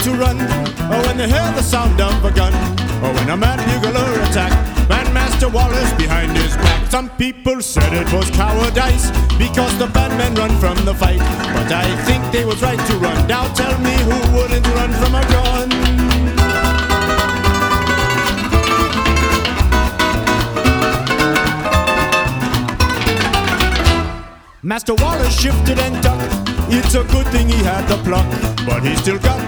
to run when they hear the sound of a gun, or when a mad bugler attack Bandmaster Wallace behind his back. Some people said it was cowardice because the bandmen run from the fight, but I think they was right to run. Now tell me who wouldn't run from a gun? Master Wallace shifted and ducked. It's a good thing he had the pluck, but he still got